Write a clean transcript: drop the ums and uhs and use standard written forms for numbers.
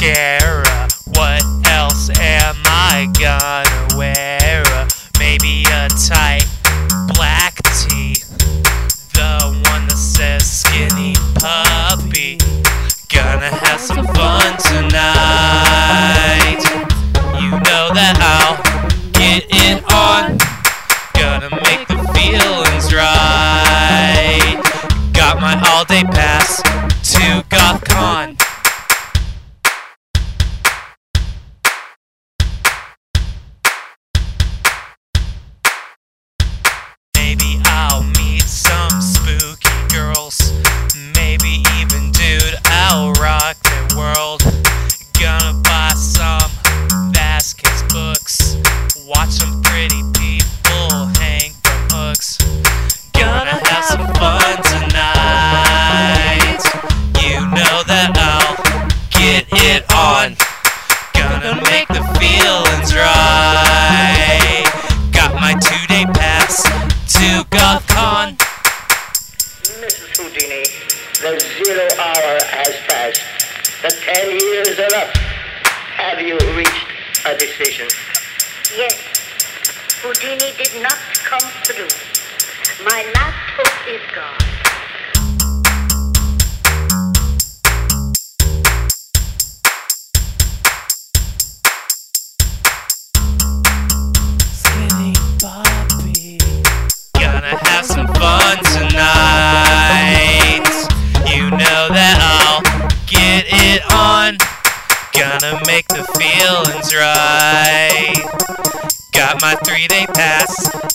mascara. What else am I gonna wear? Maybe a tight black tee, the one that says skinny puppy. Gonna have some fun tonight. You know that I'll get it on. Gonna make the feelings right. Got my all-day pass to GothCon. Maybe I'll meet some spooky girls. Maybe even, dude, I'll rock the world. Gonna buy some Vasquez books. Watch some pretty people hang from hooks. Gonna have some fun tonight. You know that I'll get it on. Gonna make the feelings right. Got my 2-day pass to GothCon. Mrs. Houdini, the 0 hour has passed. The 10 years are up. Have you reached a decision? Yes, Houdini did not come through. My last hope is gone. Skinny puppy. Gonna have some fun tonight. You know that I'll get it on. Gonna make the feelings right. Got my 3-day pass